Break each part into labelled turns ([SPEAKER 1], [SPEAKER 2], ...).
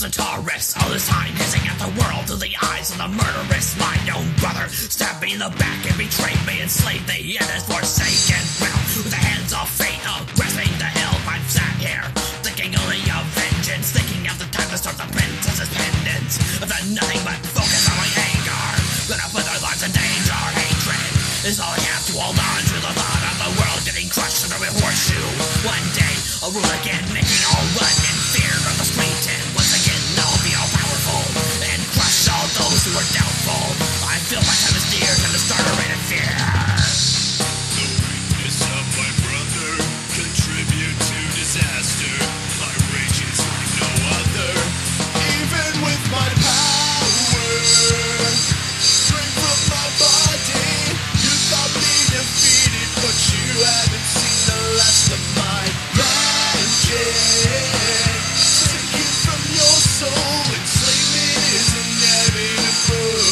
[SPEAKER 1] Taurus, all this time hissing at the world through the eyes of the murderous. My own brother stabbed me in the back and betrayed me, enslaved me in his forsaken realm. With the hands of fate, grasping the helm, I've sat here, thinking only of vengeance, thinking of the time to start the princess's pendants. I've done nothing but focus on my anger, but I put their lives in danger. Hatred is all I have to hold on to, the thought of the world getting crushed under a horseshoe. One day, I'll rule again, making all run in fear of the street, and once again, I'll be all powerful and crush all those who are doubtful. I feel my time is near, time to start a reign of fear.
[SPEAKER 2] The weakness of my brother contribute to disaster. My rage is like no other. Even with my power, straight from my body, you thought me defeated, but you haven't seen the last of my magic. Taken from your soul, enslavement is inevitable.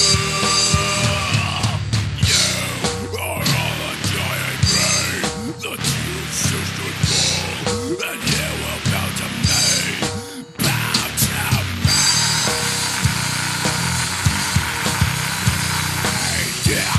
[SPEAKER 2] You are all a giant brain, the truth stood full, and you will bow to me, bow to me. Yeah.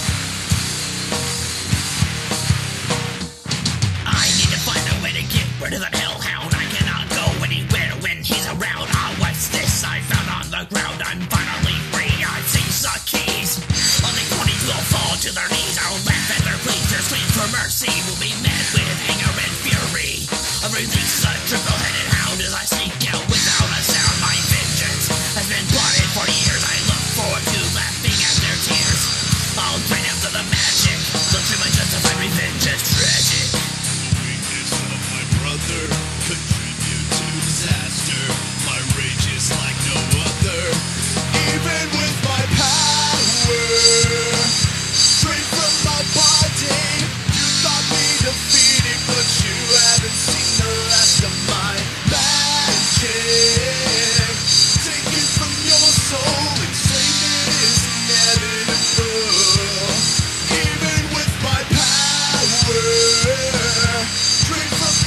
[SPEAKER 1] I need to find a way to get rid of that hellhound. I cannot go anywhere when he's around. Ah, what's this I found on the ground? I'm finally free, I've seized the keys. Only 20s will fall to their knees. I'll laugh at their pleas, their screams for mercy will be met with anger and fury. I'll release the triple-headed hound as I sneak out without a sound. My vengeance has been plotted for years. I look forward to laughing at their tears. I'll drain them to the magic. The truth unjustified revenge is tragic.
[SPEAKER 2] The weakness of my brother contribute to disaster. My rage is like no other. Even with my power, straight from my body, you thought me defeated, but you haven't seen the last of my magic. Taken from your soul, enslavement is inevitable. Even with my power, straight from